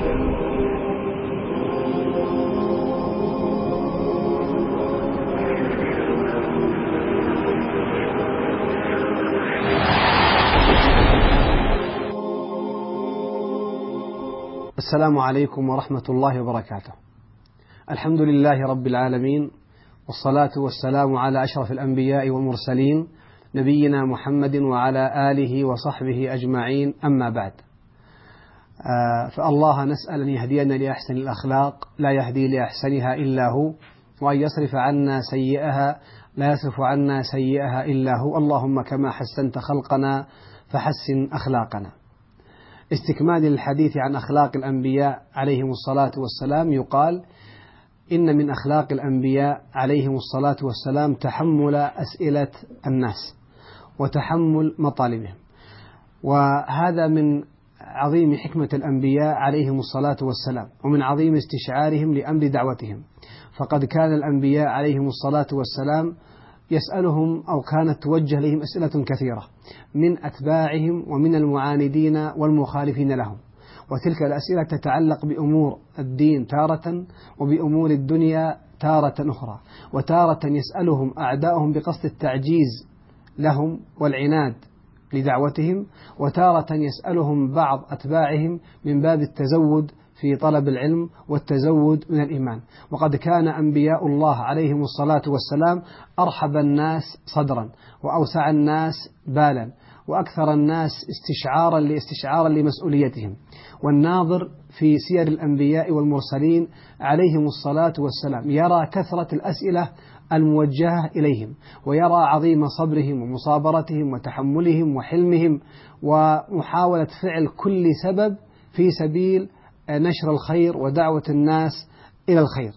السلام عليكم ورحمة الله وبركاته. الحمد لله رب العالمين، والصلاة والسلام على أشرف الأنبياء والمرسلين نبينا محمد وعلى آله وصحبه أجمعين، أما بعد. فالله نسأل أن يهدينا لأحسن الأخلاق لا يهدي لأحسنها إلا هو، وأن يصرف عنا سيئها لا يصرف عنا سيئها إلا هو. اللهم كما حسنت خلقنا فحسن أخلاقنا. استكمال الحديث عن أخلاق الأنبياء عليهم الصلاة والسلام، يقال إن من أخلاق الأنبياء عليهم الصلاة والسلام تحمل أسئلة الناس وتحمل مطالبهم، وهذا من عظيم حكمة الأنبياء عليهم الصلاة والسلام، ومن عظيم استشعارهم لأمر دعوتهم. فقد كان الأنبياء عليهم الصلاة والسلام يسألهم أو كانت توجه لهم أسئلة كثيرة من أتباعهم ومن المعاندين والمخالفين لهم، وتلك الأسئلة تتعلق بأمور الدين تارة، وبأمور الدنيا تارة أخرى. وتارة يسألهم أعداؤهم بقصد التعجيز لهم والعناد لدعوتهم، وتارة يسألهم بعض أتباعهم من باب التزود في طلب العلم والتزود من الإيمان. وقد كان أنبياء الله عليهم الصلاة والسلام أرحب الناس صدرا، وأوسع الناس بالا، وأكثر الناس استشعارا لمسؤوليتهم. والناظر في سير الأنبياء والمرسلين عليهم الصلاة والسلام يرى كثرة الأسئلة الموجهة إليهم، ويرى عظيم صبرهم ومصابرتهم وتحملهم وحلمهم ومحاولة فعل كل سبب في سبيل نشر الخير ودعوة الناس إلى الخير.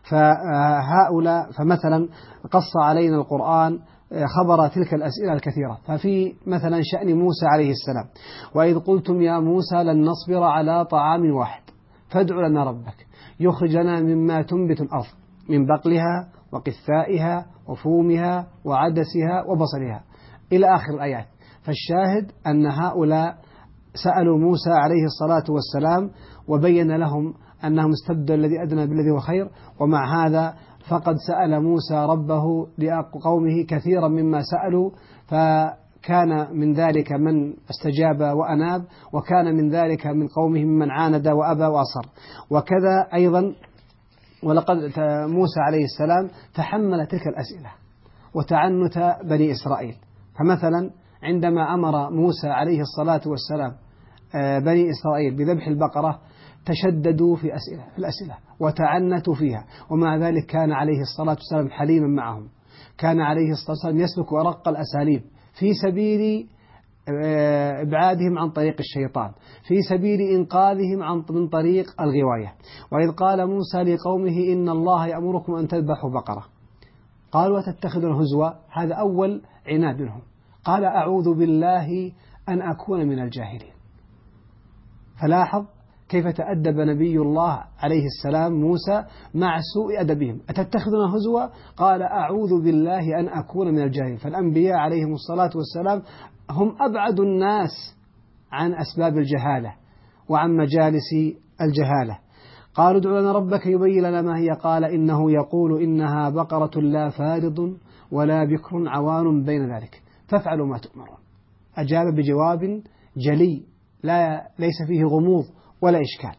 فمثلا قص علينا القرآن خبر تلك الأسئلة الكثيرة. ففي مثلا شأن موسى عليه السلام: وإذ قلتم يا موسى لن نصبر على طعام واحد فادع لنا ربك يخرج لنا مما تنبت الأرض من بقلها وقثائها وفومها وعدسها وبصلها، إلى آخر الآيات. فالشاهد أن هؤلاء سألوا موسى عليه الصلاة والسلام، وبين لهم أنهم استبدلوا الذي أدنى بالذي هو خير. ومع هذا فقد سأل موسى ربه لقومه كثيرا مما سألوا، فكان من ذلك من استجاب وأناب، وكان من ذلك من قومه من عاند وأبى وأصر. وكذا أيضا ولقد موسى عليه السلام تحمل تلك الأسئلة وتعنت بني إسرائيل. فمثلا عندما أمر موسى عليه الصلاة والسلام بني إسرائيل بذبح البقرة تشددوا في الأسئلة وتعنتوا فيها، ومع ذلك كان عليه الصلاة والسلام حليما معهم. كان عليه الصلاة والسلام يسلك أرق الأساليب في سبيل إبعادهم عن طريق الشيطان، في سبيل إنقاذهم من طريق الغواية. وإذ قال موسى لقومه إن الله يأمركم أن تذبحوا بقرة قالوا وتتخذون هزوا، هذا أول عناد منهم. قال أعوذ بالله أن أكون من الجاهلين. فلاحظ كيف تأدب نبي الله عليه السلام موسى مع سوء أدبهم: أتتخذون هزوا؟ قال أعوذ بالله أن أكون من الجاهلين. فالأنبياء عليهم الصلاة والسلام هم أبعد الناس عن أسباب الجهالة وعن مجالس الجهالة. قالوا ادع لنا ربك يبين لنا ما هي. قال إنه يقول إنها بقرة لا فارض ولا بكر عوان بين ذلك فافعلوا ما تؤمرون. أجاب بجواب جلي ليس فيه غموض ولا إشكال.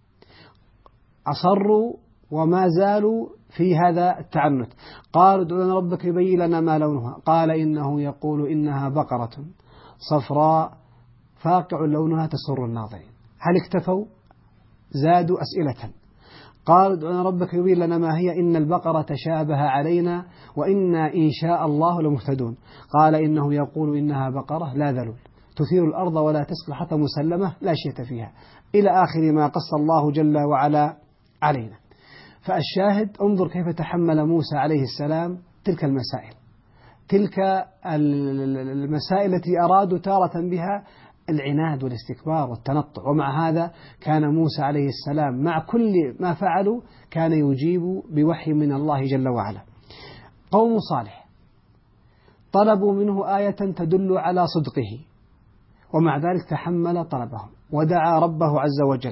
أصروا وما زالوا في هذا التعنت. قالوا ادع لنا ربك يبين لنا ما لونها. قال إنه يقول إنها بقرة صفراء فاقع لونها تسر الناظرين. هل اكتفوا؟ زادوا أسئلة. قالوا ادع لنا ربك يبين لنا ما هي إن البقرة تشابه علينا وإنا إن شاء الله لمهتدون. قال إنه يقول إنها بقرة لا ذلول تثير الأرض ولا تسقي حتى مسلمة لا شيء فيها، إلى آخر ما قص الله جل وعلا علينا. فالشاهد انظر كيف تحمل موسى عليه السلام تلك المسائل، تلك المسائل التي أرادوا تارة بها العناد والاستكبار والتنطع. ومع هذا كان موسى عليه السلام مع كل ما فعلوا كان يجيب بوحي من الله جل وعلا. قوم صالح طلبوا منه آية تدل على صدقه، ومع ذلك تحمل طلبهم ودعا ربه عز وجل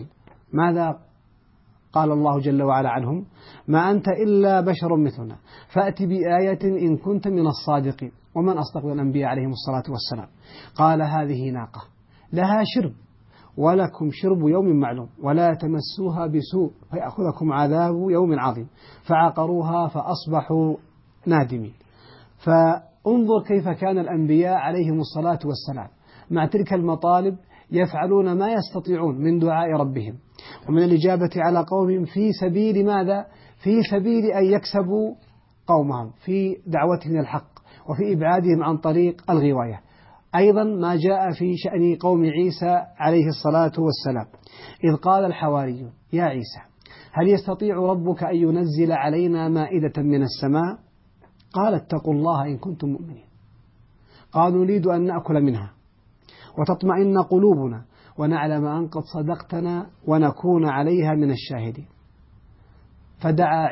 ماذا قال الله جل وعلا عنهم؟ ما أنت إلا بشر مثلنا فأت بآية إن كنت من الصادقين. ومن أصدق من الأنبياء عليهم الصلاة والسلام. قال هذه ناقة لها شرب ولكم شرب يوم معلوم ولا تمسوها بسوء فيأخذكم عذاب يوم عظيم فعقروها فأصبحوا نادمين. فانظر كيف كان الأنبياء عليهم الصلاة والسلام مع تلك المطالب يفعلون ما يستطيعون من دعاء ربهم ومن الإجابة على قومهم في سبيل ماذا؟ في سبيل أن يكسبوا قومهم في دعوتهم إلى الحق وفي إبعادهم عن طريق الغواية. أيضا ما جاء في شأن قوم عيسى عليه الصلاة والسلام إذ قال الحواريون يا عيسى هل يستطيع ربك أن ينزل علينا مائدة من السماء؟ قال اتقوا الله إن كنتم مؤمنين. قالوا نريد أن نأكل منها وتطمئن قلوبنا ونعلم أن قد صدقتنا ونكون عليها من الشاهدين. فدعا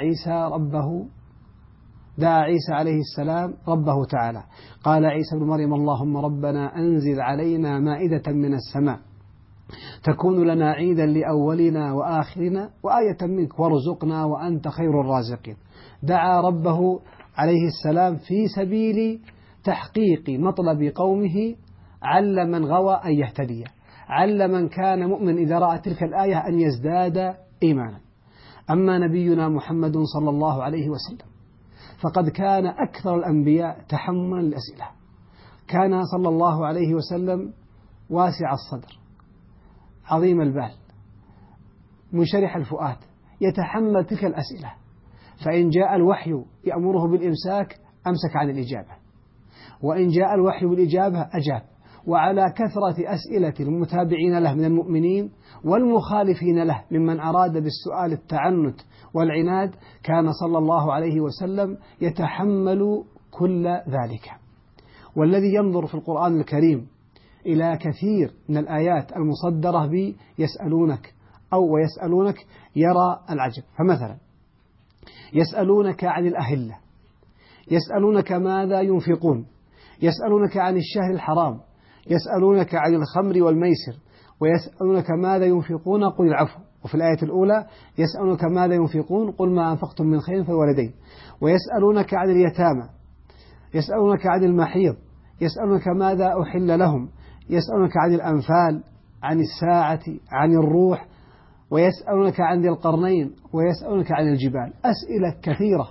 عيسى عليه السلام ربه تعالى. قال عيسى بن مريم اللهم ربنا أنزل علينا مائدة من السماء تكون لنا عيدا لأولنا وآخرنا وآية منك وارزقنا وأنت خير الرازقين. دعا ربه عليه السلام في سبيل تحقيق مطلب قومه عل من غوى أن يهتدي، عل من كان مؤمن إذا رأى تلك الآية أن يزداد إيمانا. أما نبينا محمد صلى الله عليه وسلم فقد كان أكثر الأنبياء تحملا الأسئلة. كان صلى الله عليه وسلم واسع الصدر عظيم البال منشرح الفؤاد يتحمل تلك الأسئلة، فإن جاء الوحي يأمره بالإمساك أمسك عن الإجابة، وإن جاء الوحي بالإجابة أجاب. وعلى كثرة أسئلة المتابعين له من المؤمنين والمخالفين له ممن أراد بالسؤال التعنت والعناد كان صلى الله عليه وسلم يتحمل كل ذلك. والذي ينظر في القرآن الكريم إلى كثير من الآيات المصدرة يسألونك يرى العجب. فمثلا يسألونك عن الأهلة، يسألونك ماذا ينفقون، يسألونك عن الشهر الحرام، يسألونك عن الخمر والميسر، ويسألونك ماذا ينفقون قل العفو. وفي الآية الأولى يسألونك ماذا ينفقون قل ما أنفقتم من خير فالوالدين. ويسألونك عن اليتامى، يسألونك عن المحيض، يسألونك ماذا أحل لهم، يسألونك عن الأنفال، عن الساعة، عن الروح، ويسألونك عن ذي القرنين، ويسألونك عن الجبال. أسئلة كثيرة،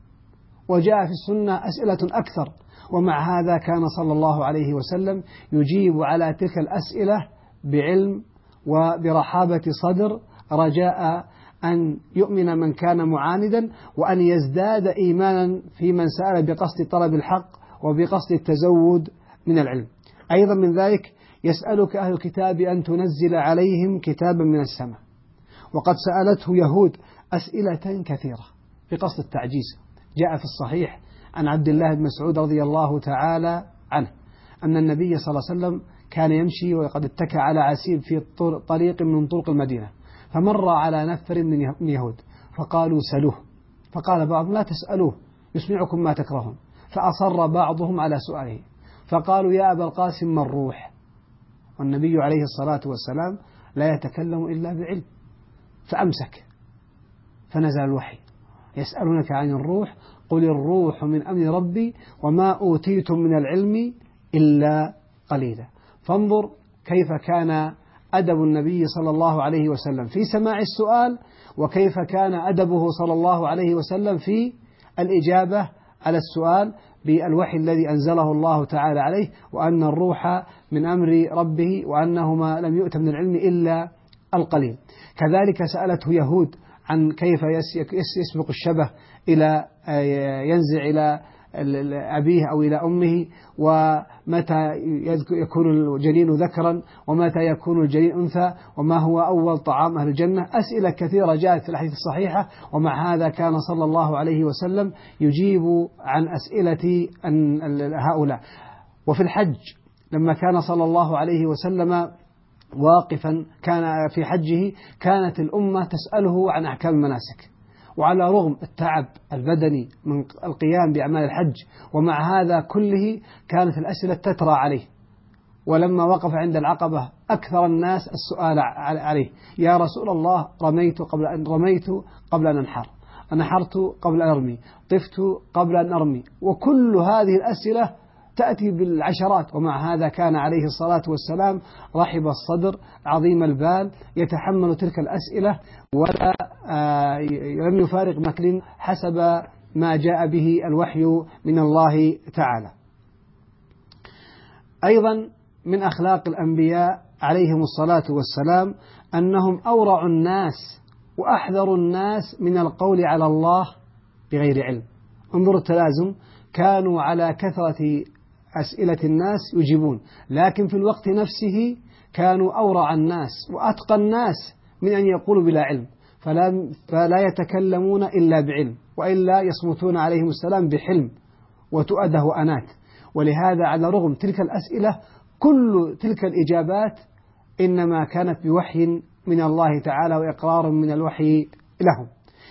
وجاء في السنة أسئلة أكثر. ومع هذا كان صلى الله عليه وسلم يجيب على تلك الأسئلة بعلم وبرحابة صدر رجاء أن يؤمن من كان معاندا وأن يزداد إيمانا في من سأل بقصد طلب الحق وبقصد التزود من العلم. أيضا من ذلك يسألك أهل الكتاب أن تنزل عليهم كتابا من السماء، وقد سألته يهود أسئلة كثيرة بقصد التعجيز. جاء في الصحيح عن عبد الله بن مسعود رضي الله تعالى عنه أن النبي صلى الله عليه وسلم كان يمشي وقد اتكى على عسيب في طريق من طرق المدينة، فمر على نفر من يهود فقالوا سلوه، فقال بعضهم لا تسألوه يسمعكم ما تكرهون، فأصر بعضهم على سؤاله، فقالوا يا أبا القاسم ما الروح؟ والنبي عليه الصلاة والسلام لا يتكلم إلا بعلم، فأمسك. فنزل الوحي يسألونك عن الروح قل الروح من أمر ربي وما أوتيتم من العلم إلا قليلا. فانظر كيف كان أدب النبي صلى الله عليه وسلم في سماع السؤال، وكيف كان أدبه صلى الله عليه وسلم في الإجابة على السؤال بالوحي الذي أنزله الله تعالى عليه، وأن الروح من أمر ربه وأنه ما لم يؤت من العلم إلا القليل. كذلك سألته يهود عن كيف يسبق الشبه إلى ينزع إلى أبيه أو إلى أمه، ومتى يكون الجنين ذكرا ومتى يكون الجنين أنثى، وما هو أول طعام أهل الجنة. أسئلة كثيرة جاءت في الحديث الصحيحة، ومع هذا كان صلى الله عليه وسلم يجيب عن أسئلة هؤلاء. وفي الحج لما كان صلى الله عليه وسلم واقفا كان في حجه كانت الأمة تسأله عن أحكام المناسك، وعلى رغم التعب البدني من القيام بأعمال الحج ومع هذا كله كانت الأسئلة تترى عليه، ولما وقف عند العقبة أكثر الناس السؤال عليه: يا رسول الله، رميت قبل أن أنحر، نحرت قبل أن أرمي، طفت قبل أن أرمي، وكل هذه الأسئلة تأتي بالعشرات. ومع هذا كان عليه الصلاة والسلام رحب الصدر عظيم البال، يتحمل تلك الأسئلة ولا لم يفارق مكلم حسب ما جاء به الوحي من الله تعالى. أيضا من أخلاق الأنبياء عليهم الصلاة والسلام أنهم أورع الناس وأحذر الناس من القول على الله بغير علم. انظر التلازم، كانوا على كثرة أسئلة الناس يجيبون، لكن في الوقت نفسه كانوا أورع الناس وأتقى الناس من أن يقولوا بلا علم، فلا يتكلمون إلا بعلم، وإلا يصمتون عليهم السلام بحلم وتؤده وأنات. ولهذا على رغم تلك الأسئلة كل تلك الإجابات إنما كانت بوحي من الله تعالى وإقرار من الوحي لهم.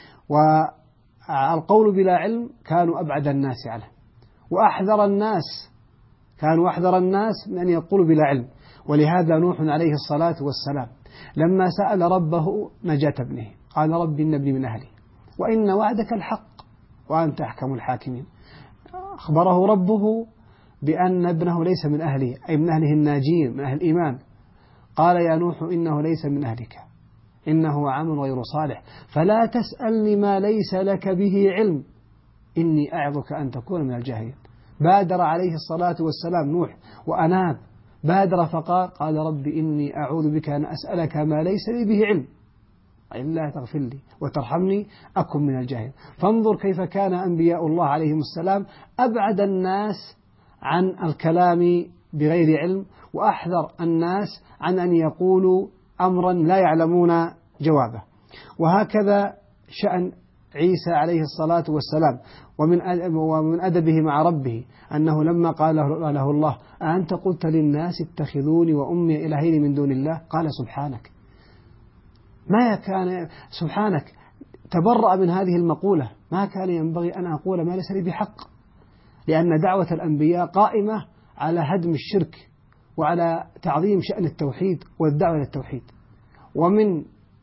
والقول بلا علم كانوا أبعد الناس عنه وأحذر الناس، كانوا أحذر الناس من أن يقولوا بلا علم. ولهذا نوح عليه الصلاة والسلام لما سأل ربه نجاة ابنه قال: رب إن ابني من أهلي وإن وعدك الحق وأنت أحكم الحاكمين. أخبره ربه بأن ابنه ليس من أهله، أي من أهله الناجين من أهل الإيمان. قال: يا نوح إنه ليس من أهلك إنه عمل غير صالح فلا تسألني ما ليس لك به علم إني أعظك أن تكون من الجاهلين. بادر عليه الصلاة والسلام نوح وأناب، بادر فقال: رب إني أعوذ بك أن أسألك ما ليس لي به علم إلا تغفر لي وترحمني أكن من الجاهلين. فانظر كيف كان أنبياء الله عليهم السلام أبعد الناس عن الكلام بغير علم، وأحذر الناس عن أن يقولوا أمرا لا يعلمون جوابه. وهكذا شأن عيسى عليه الصلاة والسلام، ومن أدبه مع ربه أنه لما قال له الله: أأنت قلت للناس اتخذوني وأمي إلهين من دون الله؟ قال: سبحانك، ما كان، سبحانك، تبرأ من هذه المقولة، ما كان ينبغي أن أقول ما ليس لي بحق، لأن دعوة الأنبياء قائمة على هدم الشرك وعلى تعظيم شأن التوحيد والدعوة للتوحيد. ومن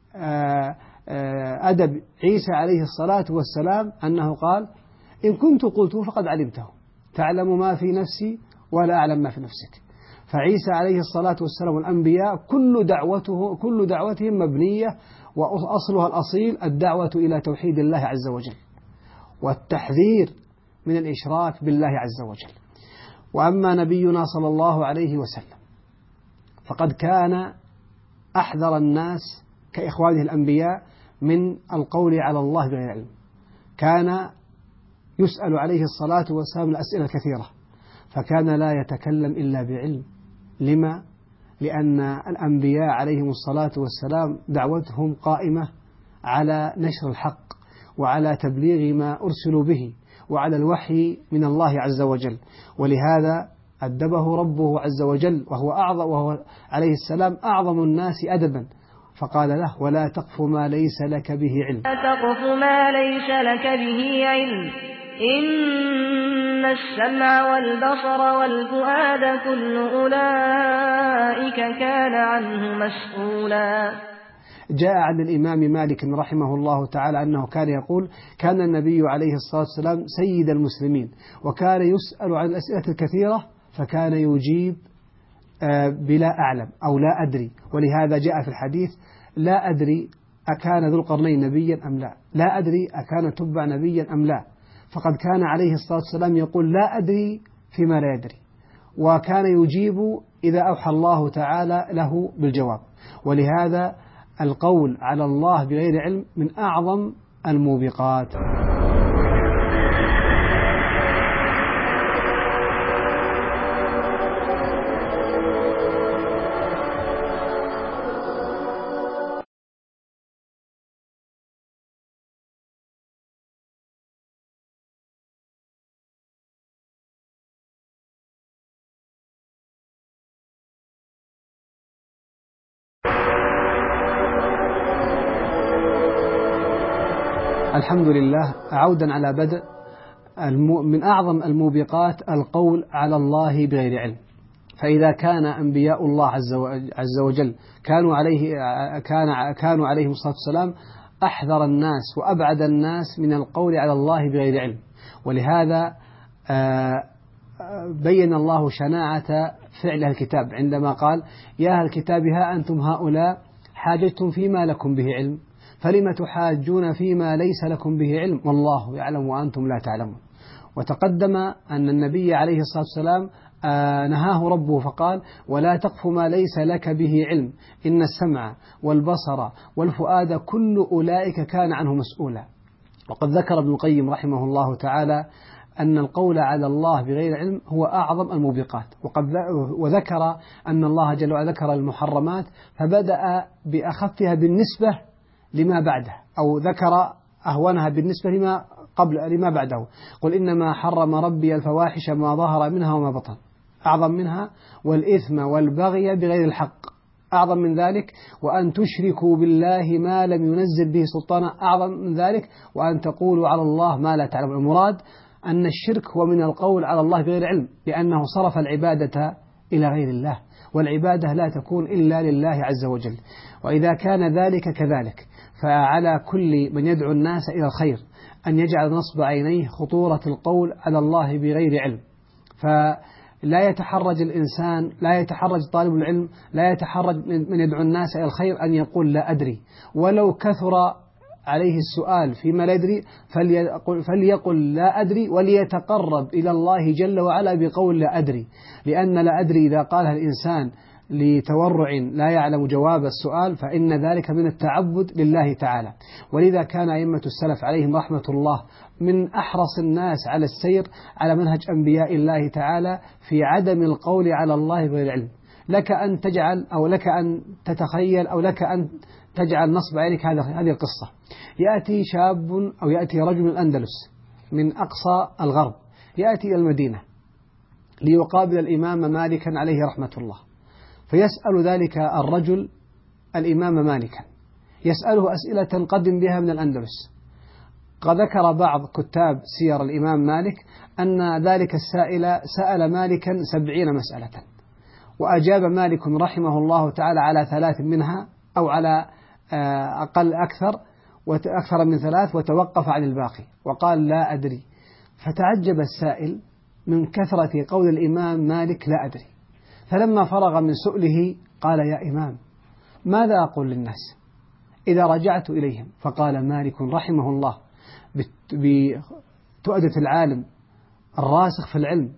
أدب عيسى عليه الصلاة والسلام أنه قال: إن كنت قلته فقد علمته، تعلم ما في نفسي ولا أعلم ما في نفسك. فعيسى عليه الصلاة والسلام والأنبياء كل دعوتهم مبنية وأصلها الأصيل الدعوة إلى توحيد الله عز وجل والتحذير من الإشراك بالله عز وجل. وأما نبينا صلى الله عليه وسلم فقد كان أحذر الناس كإخوانه الأنبياء من القول على الله بغير علم. كان يسأل عليه الصلاة والسلام الأسئلة الكثيرة، فكان لا يتكلم إلا بعلم. لما؟ لأن الأنبياء عليهم الصلاة والسلام دعوتهم قائمة على نشر الحق وعلى تبليغ ما أرسلوا به وعلى الوحي من الله عز وجل. ولهذا أدبه ربه عز وجل وهو عليه السلام أعظم الناس أدبا، فقال له: ولا تقف ما ليس لك به علم. لا تقف ما ليس لك به علم إن السمع والبصر والفؤاد كل أولئك كان عنه مسؤولا. جاء عن الإمام مالك رحمه الله تعالى أنه كان يقول: كان النبي عليه الصلاة والسلام سيد المسلمين، وكان يسأل عن الأسئلة الكثيرة فكان يجيب بلا أعلم أو لا أدري. ولهذا جاء في الحديث: لا أدري أكان ذو القرنين نبيا أم لا، لا أدري أكان تبع نبيا أم لا. فقد كان عليه الصلاة والسلام يقول: لا أدري فيما لا يدري، وكان يجيب إذا أوحى الله تعالى له بالجواب. ولهذا القول على الله بغير علم من أعظم الموبقات. الحمد لله. عودا على بدء، من أعظم الموبقات القول على الله بغير علم. فإذا كان أنبياء الله عز وجل كانوا عليهم الصلاة والسلام أحذر الناس وأبعد الناس من القول على الله بغير علم. ولهذا بين الله شناعة فعل الكتاب عندما قال: يا أهل الكتاب ها أنتم هؤلاء حاججتم فيما لكم به علم فلم تحاجون فيما ليس لكم به علم والله يعلم وأنتم لا تعلمون. وتقدم أن النبي عليه الصلاة والسلام نهاه ربه فقال: ولا تقف ما ليس لك به علم إن السمع والبصر والفؤاد كل أولئك كان عنه مسؤولا. وقد ذكر ابن القيم رحمه الله تعالى أن القول على الله بغير علم هو أعظم الموبقات، وذكر أن الله جل وعلا ذكر المحرمات فبدأ بأخفها بالنسبة لما بعده، أو ذكر أهونها بالنسبة لما بعده. قل إنما حرم ربي الفواحش ما ظهر منها وما بطن، أعظم منها، والإثم والبغي بغير الحق، أعظم من ذلك، وأن تشركوا بالله ما لم ينزل به سلطانا، أعظم من ذلك، وأن تقولوا على الله ما لا تعلمون. المراد أن الشرك هو من القول على الله بغير علم، لأنه صرف العبادة إلى غير الله، والعبادة لا تكون إلا لله عز وجل. وإذا كان ذلك كذلك فعلى كل من يدعو الناس إلى الخير أن يجعل نصب عينيه خطورة القول على الله بغير علم. فلا يتحرج الإنسان، لا يتحرج طالب العلم، لا يتحرج من يدعو الناس إلى الخير أن يقول لا أدري، ولو كثر عليه السؤال فيما لا يدري فليقل لا أدري، وليتقرب إلى الله جل وعلا بقول لا أدري، لأن لا أدري إذا قالها الإنسان لتورع لا يعلم جواب السؤال فإن ذلك من التعبد لله تعالى. ولذا كان أئمة السلف عليهم رحمة الله من أحرص الناس على السير على منهج أنبياء الله تعالى في عدم القول على الله بغير علم. لك أن تجعل أو لك أن تتخيل أو لك أن تجعل نصب عينك هذه القصة: يأتي شاب أو يأتي رجل من الأندلس من أقصى الغرب، يأتي إلى المدينة ليقابل الإمام مالكا عليه رحمة الله، فيسأل ذلك الرجل الإمام مالكا، يسأله أسئلة قدم بها من الأندلس. قد ذكر بعض كتاب سير الإمام مالك أن ذلك السائل سأل مالكا 70 مسألة، وأجاب مالك رحمه الله تعالى على 3 منها، أو على أكثر من 3، وتوقف عن الباقي وقال لا أدري. فتعجب السائل من كثرة قول الإمام مالك لا أدري، فلما فرغ من سؤله قال: يا إمام، ماذا أقول للناس إذا رجعت إليهم؟ فقال مالك رحمه الله بتؤدة العالم الراسخ في العلم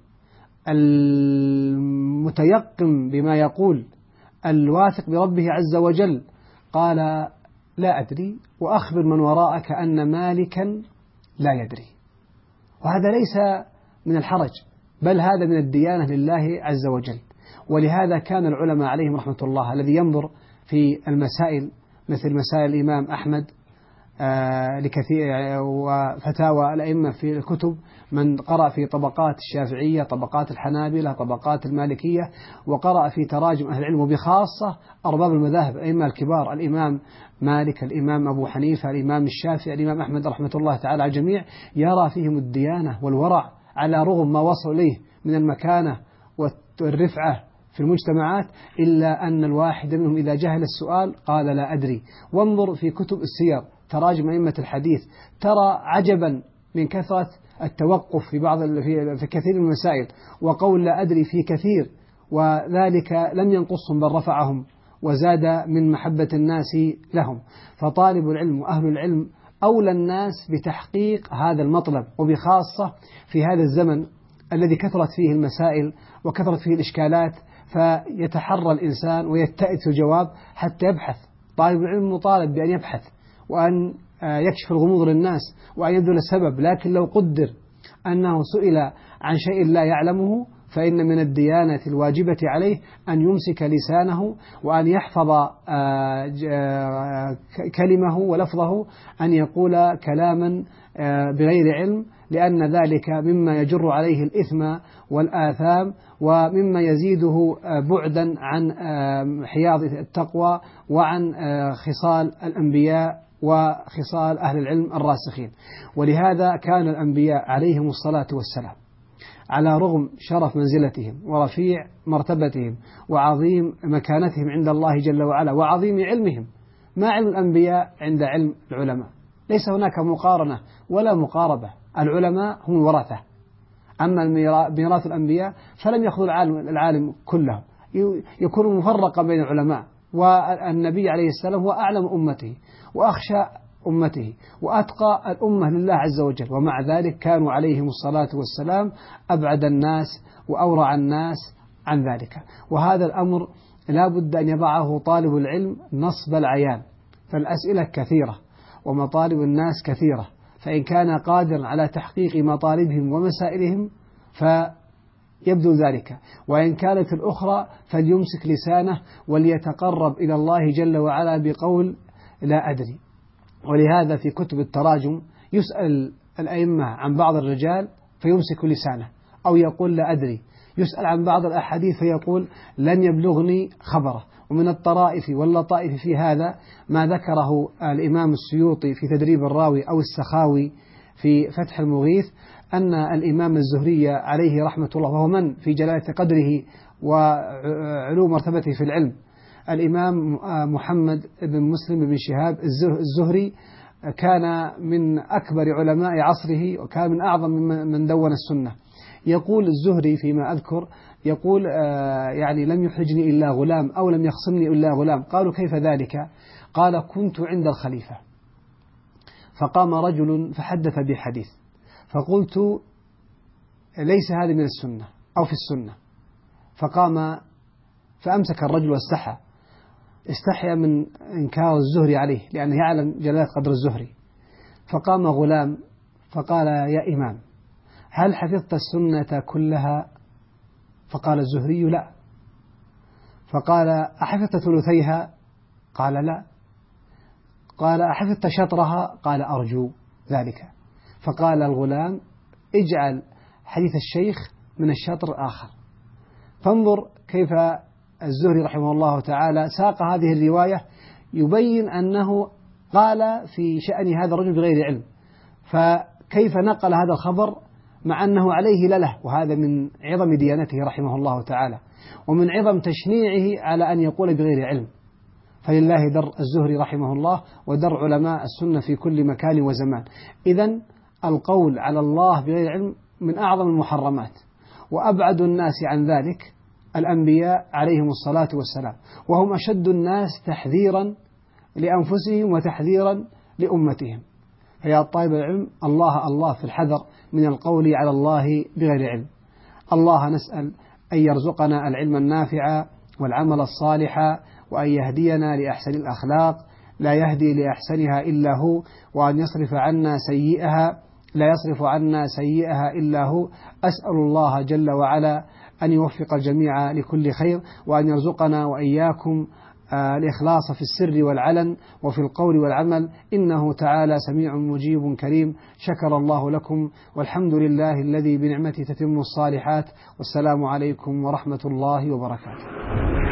المتيقن بما يقول الواثق بربه عز وجل، قال: لا أدري، وأخبر من وراءك أن مالكا لا يدري. وهذا ليس من الحرج، بل هذا من الديانة لله عز وجل. ولهذا كان العلماء عليهم رحمة الله الذي ينظر في المسائل مثل مسائل الإمام أحمد لكثير وفتاوى الأئمة في الكتب، من قرأ في طبقات الشافعية، طبقات الحنابلة، طبقات المالكية، وقرأ في تراجم أهل العلم، وبخاصة أرباب المذاهب الأئمة الكبار، الإمام مالك، الإمام أبو حنيفة، الإمام الشافعي، الإمام أحمد رحمة الله تعالى على الجميع، يرى فيهم الديانة والورع على رغم ما وصلوا إليه من المكانة والرفعة في المجتمعات، إلا أن الواحد منهم إذا جهل السؤال قال لا أدري. وانظر في كتب السير تراجم أئمة الحديث، ترى عجبا من كثرة التوقف في كثير من المسائل، وقول لا أدري في كثير، وذلك لم ينقصهم بل رفعهم وزاد من محبة الناس لهم. فطالب العلم وأهل العلم أولى الناس بتحقيق هذا المطلب، وبخاصة في هذا الزمن الذي كثرت فيه المسائل وكثرت فيه الإشكالات، فيتحرى الإنسان ويتئت الجواب حتى يبحث. طالب العلم مطالب بأن يبحث وأن يكشف الغموض للناس وأن يبذل السبب، لكن لو قدر أنه سئل عن شيء لا يعلمه فإن من الديانة الواجبة عليه أن يمسك لسانه وأن يحفظ كلمه ولفظه، أن يقول كلاما بغير علم، لأن ذلك مما يجر عليه الإثم والآثام، ومما يزيده بعدا عن حياض التقوى وعن خصال الأنبياء وخصال أهل العلم الراسخين. ولهذا كان الأنبياء عليهم الصلاة والسلام على رغم شرف منزلتهم ورفيع مرتبتهم وعظيم مكانتهم عند الله جل وعلا وعظيم علمهم، ما علم الأنبياء عند علم العلماء، ليس هناك مقارنة ولا مقاربة. العلماء هم الورثة، أما ميراث الأنبياء فلم يأخذ العالم كله، يكون مفرقا بين العلماء. والنبي عليه السلام هو أعلم أمته وأخشى أمته وأتقى الأمة لله عز وجل، ومع ذلك كانوا عليهم الصلاة والسلام أبعد الناس وأورع الناس عن ذلك. وهذا الأمر لا بد أن يضعه طالب العلم نصب العيان، فالأسئلة كثيرة ومطالب الناس كثيرة، فإن كان قادر على تحقيق مطالبهم ومسائلهم فيبدو ذلك، وإن كانت الأخرى فليمسك لسانه وليتقرب إلى الله جل وعلا بقول لا أدري. ولهذا في كتب التراجم يسأل الأئمة عن بعض الرجال فيمسك لسانه أو يقول لا أدري، يسأل عن بعض الأحاديث فيقول لن يبلغني خبره. ومن الطرائف واللطائف في هذا ما ذكره الإمام السيوطي في تدريب الراوي أو السخاوي في فتح المغيث، أن الإمام الزهري عليه رحمة الله، وهو من في جلالة قدره وعلو مرتبته في العلم، الإمام محمد بن مسلم بن شهاب الزهري، كان من أكبر علماء عصره وكان من أعظم من دون السنة. يقول الزهري فيما أذكر، يقول يعني لم يحرجني إلا غلام أو لم يخصمني إلا غلام. قالوا كيف ذلك؟ قال كنت عند الخليفة فقام رجل فحدث بحديث فقلت ليس هذا من السنة أو في السنة، فقام فأمسك الرجل واستحى، استحيا من إنكار الزهري عليه لأنه يعلم جلالة قدر الزهري. فقام غلام فقال يا إمام هل حفظت السنة كلها؟ فقال الزهري لا. فقال أحفظت ثلثيها؟ قال لا. قال أحفظت شطرها؟ قال أرجو ذلك. فقال الغلام اجعل حديث الشيخ من الشطر الآخر. فانظر كيف الزهري رحمه الله تعالى ساق هذه الرواية يبين أنه قال في شأن هذا الرجل بغير علم، فكيف نقل هذا الخبر مع أنه عليه لله، وهذا من عظم ديانته رحمه الله تعالى ومن عظم تشنيعه على أن يقول بغير علم. فلله در الزهري رحمه الله ودر علماء السنة في كل مكان وزمان. إذن القول على الله بغير علم من أعظم المحرمات، وأبعد الناس عن ذلك الأنبياء عليهم الصلاة والسلام، وهم أشد الناس تحذيرا لأنفسهم وتحذيرا لأمتهم. فيا طالب العلم الله الله في الحذر من القول على الله بغير علم. الله نسأل أن يرزقنا العلم النافع والعمل الصالح، وأن يهدينا لأحسن الأخلاق لا يهدي لأحسنها إلا هو، وأن يصرف عنا سيئها لا يصرف عنا سيئها إلا هو. أسأل الله جل وعلا أن يوفق الجميع لكل خير، وأن يرزقنا وإياكم الإخلاص في السر والعلن وفي القول والعمل، إنه تعالى سميع مجيب كريم. شكر الله لكم، والحمد لله الذي بنعمته تتم الصالحات، والسلام عليكم ورحمة الله وبركاته.